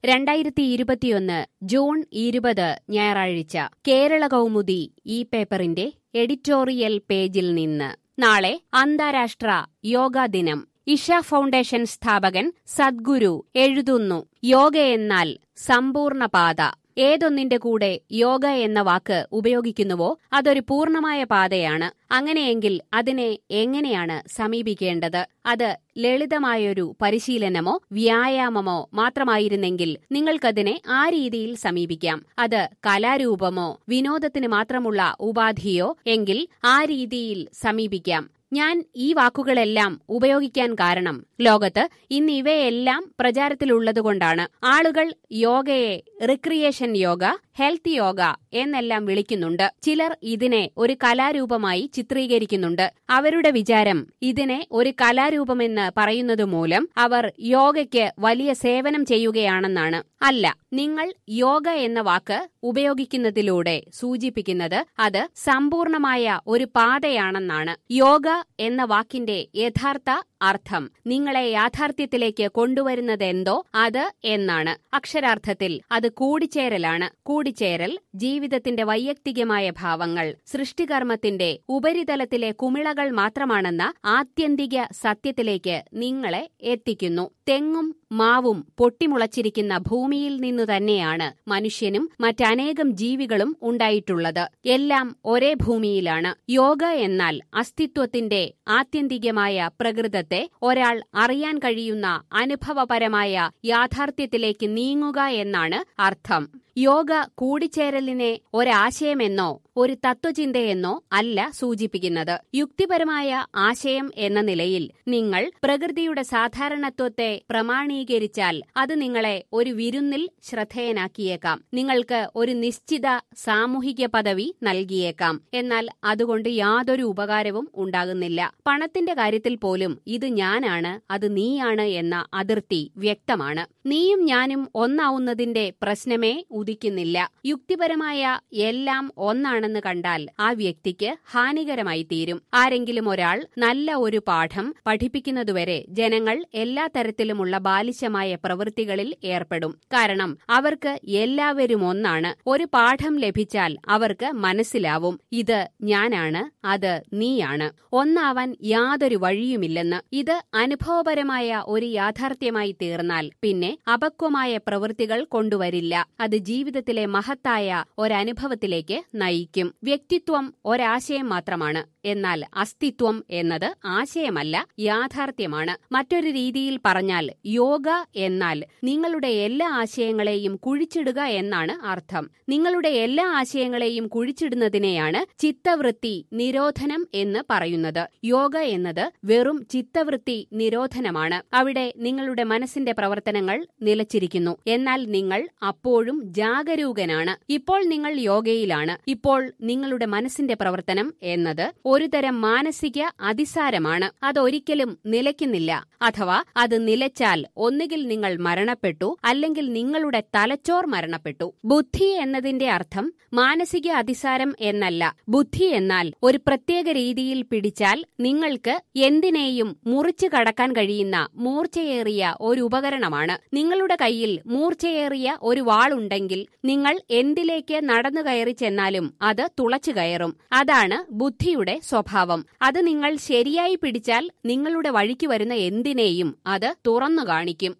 2021 June 20 ഞായറാഴ്ച കേരള കൗമുദി ഈ പേപ്പറിന്റെ എഡിറ്റോറിയൽ പേജിൽ നിന്ന്. നാളെ അന്താരാഷ്ട്ര യോഗാ ദിനം. ഇഷ ഫൗണ്ടേഷൻ സ്ഥാപകൻ സദ്ഗുരു എഴുതുന്നു: യോഗയെന്നാൽ സമ്പൂർണ്ണ പാത. ഏതൊന്നിന്റെ കൂടെ യോഗ എന്ന വാക്ക് ഉപയോഗിക്കുന്നുവോ അതൊരു പൂർണ്ണമായ പാതയാണ്. അങ്ങനെയെങ്കിൽ അതിനെ എങ്ങനെയാണ് സമീപിക്കേണ്ടത്? അത് ലളിതമായൊരു പരിശീലനമോ വ്യായാമമോ മാത്രമായിരുന്നെങ്കിൽ നിങ്ങൾക്കതിനെ ആ രീതിയിൽ സമീപിക്കാം. അത് കലാരൂപമോ വിനോദത്തിന് മാത്രമുള്ള ഉപാധിയോ എങ്കിൽ ആ രീതിയിൽ സമീപിക്കാം. ഞാൻ ഈ വാക്കുകളെല്ലാം ഉപയോഗിക്കാൻ കാരണം ലോകത്ത് ഇന്ന് ഇവയെല്ലാം പ്രചാരത്തിലുള്ളതുകൊണ്ടാണ്. ആളുകൾ യോഗയെ റിക്രിയേഷൻ യോഗ, ഹെൽത്ത് യോഗ എന്നെല്ലാം വിളിക്കുന്നുണ്ട്. ചിലർ ഇതിനെ ഒരു കലാരൂപമായി ചിത്രീകരിക്കുന്നുണ്ട്. അവരുടെ വിചാരം ഇതിനെ ഒരു കലാരൂപമെന്ന് പറയുന്നതുമൂലം അവർ യോഗയ്ക്ക് വലിയ സേവനം ചെയ്യുകയാണെന്നാണ്. അല്ല, നിങ്ങൾ യോഗ എന്ന വാക്ക് ഉപയോഗിക്കുന്നതിലൂടെ സൂചിപ്പിക്കുന്നത് അത് സമ്പൂർണമായ ഒരു പാതയാണെന്നാണ്. യോഗ എന്ന വാക്കിന്റെ യഥാർത്ഥ അർത്ഥം നിങ്ങളെ യാഥാർത്ഥ്യത്തിലേക്ക് കൊണ്ടുവരുന്നതെന്തോ അത് എന്നാണ്. അക്ഷരാർത്ഥത്തിൽ അത് കൂടിച്ചേരലാണ്. കൂടിച്ചേരൽ ജീവിതത്തിന്റെ വൈയക്തികമായ ഭാവങ്ങൾ സൃഷ്ടികർമ്മത്തിന്റെ ഉപരിതലത്തിലെ കുമിളകൾ മാത്രമാണെന്ന ആത്യന്തിക സത്യത്തിലേക്ക് നിങ്ങളെ എത്തിക്കുന്നു. തെങ്ങും മാവും പൊട്ടിമുളച്ചിരിക്കുന്ന ഭൂമിയിൽ നിന്നു തന്നെയാണ് മനുഷ്യനും മറ്റനേകം ജീവികളും ഉണ്ടായിട്ടുള്ളത്. എല്ലാം ഒരേ ഭൂമിയിലാണ്. യോഗ എന്നാൽ അസ്തിത്വത്തിന്റെ ആത്യന്തികമായ പ്രകൃതത്തെ ഒരാൾ അറിയാൻ കഴിയുന്ന അനുഭവപരമായ യാഥാർത്ഥ്യത്തിലേക്ക് നീങ്ങുക എന്നാണ് അർത്ഥം. യോഗ കൂടിച്ചേരലിനെ ഒരാശയമെന്നോ ഒരു തത്വചിന്തയെന്നോ അല്ല സൂചിപ്പിക്കുന്നത്. യുക്തിപരമായ ആശയം എന്ന നിലയിൽ നിങ്ങൾ പ്രകൃതിയുടെ സാധാരണത്വത്തെ പ്രമാണീകരിച്ചാൽ അത് നിങ്ങളെ ഒരു വിരുന്നിൽ ശ്രദ്ധേയനാക്കിയേക്കാം. നിങ്ങൾക്ക് ഒരു നിശ്ചിത സാമൂഹിക പദവി നൽകിയേക്കാം. എന്നാൽ അതുകൊണ്ട് യാതൊരു ഉപകാരവും ഉണ്ടാകുന്നില്ല. പണത്തിന്റെ കാര്യത്തിൽ പോലും ഇത് ഞാനാണ്, അത് നീയാണ് എന്ന അതിർത്തി വ്യക്തമാണ്. നീയും ഞാനും ഒന്നാവുന്നതിന്റെ പ്രശ്നമേ ഉദിക്കുന്നില്ല. യുക്തിപരമായ എല്ലാം ഒന്നാണെന്ന് കണ്ടാൽ ആ വ്യക്തിക്ക് ഹാനികരമായി തീരും. ആരെങ്കിലും ഒരാൾ നല്ല ഒരു പാഠം പഠിപ്പിക്കുന്നതുവരെ ജനങ്ങൾ എല്ലാ തരത്തിലുമുള്ള ബാലിശമായ പ്രവൃത്തികളിൽ ഏർപ്പെടും. കാരണം അവർക്ക് എല്ലാവരും ഒന്നാണ്. ഒരു പാഠം ലഭിച്ചാൽ അവർക്ക് മനസ്സിലാവും ഇത് ഞാനാണ്, അത് നീയാണ്. ഒന്നാവാൻ യാതൊരു വഴിയുമില്ലെന്ന്. ഇത് അനുഭവപരമായ ഒരു യാഥാർത്ഥ്യമായി തീർന്നാൽ പിന്നെ അപക്വമായ പ്രവൃത്തികൾ കൊണ്ടുവരില്ല. അത് ജീവിതത്തിലെ മഹത്തായ ഒരനുഭവത്തിലേക്ക് നയിക്കും. വ്യക്തിത്വം ഒരാശയം മാത്രമാണ്. എന്നാൽ അസ്തിത്വം എന്നത് ആശയമല്ല, യാഥാർത്ഥ്യമാണ്. മറ്റൊരു രീതിയിൽ പറഞ്ഞാൽ യോഗ എന്നാൽ നിങ്ങളുടെ എല്ലാ ആശയങ്ങളെയും കുഴിച്ചിടുക എന്നാണ് അർത്ഥം. നിങ്ങളുടെ എല്ലാ ആശയങ്ങളെയും കുഴിച്ചിടുന്നതിനെയാണ് ചിത്തവൃത്തി നിരോധനം എന്ന് പറയുന്നത്. യോഗ എന്നത് വെറും ചിത്തവൃത്തി നിരോധനമാണ്. അവിടെ നിങ്ങളുടെ മനസ്സിന്റെ പ്രവർത്തനങ്ങൾ നിലച്ചിരിക്കുന്നു. എന്നാൽ നിങ്ങൾ അപ്പോഴും ജാഗരൂകനാണ്. ഇപ്പോൾ നിങ്ങൾ യോഗയിലാണ്. ഇപ്പോൾ നിങ്ങളുടെ മനസ്സിന്റെ പ്രവർത്തനം എന്നത് ഒരുതരം മാനസിക അതിസാരമാണ്. അതൊരിക്കലും നിലയ്ക്കുന്നില്ല. അഥവാ അത് നിലച്ചാൽ ഒന്നുകിൽ നിങ്ങൾ മരണപ്പെട്ടു, അല്ലെങ്കിൽ നിങ്ങളുടെ തലച്ചോർ മരണപ്പെട്ടു. ബുദ്ധി എന്നതിന്റെ അർത്ഥം മാനസിക അതിസാരം എന്നല്ല. ബുദ്ധി എന്നാൽ ഒരു പ്രത്യേക രീതിയിൽ പിടിച്ചാൽ നിങ്ങൾക്ക് എന്തിനേയും മുറിച്ചു കടക്കാൻ കഴിയുന്ന മൂർച്ചയേറിയ ഒരു ഉപകരണമാണ്. നിങ്ങളുടെ കയ്യിൽ മൂർച്ചയേറിയ ഒരു വാളുണ്ടെങ്കിൽ നിങ്ങൾ എന്തിലേക്ക് നടന്നു കയറി ചെന്നാലും അത് തുളച്ചു കയറും. അതാണ് ബുദ്ധിയുടെ സ്വഭാവം. അത് നിങ്ങൾ ശരിയായി പിടിച്ചാൽ നിങ്ങളുടെ വഴിക്ക് വരുന്ന എന്തിനേയും അത് തുറന്നു കാണിക്കും.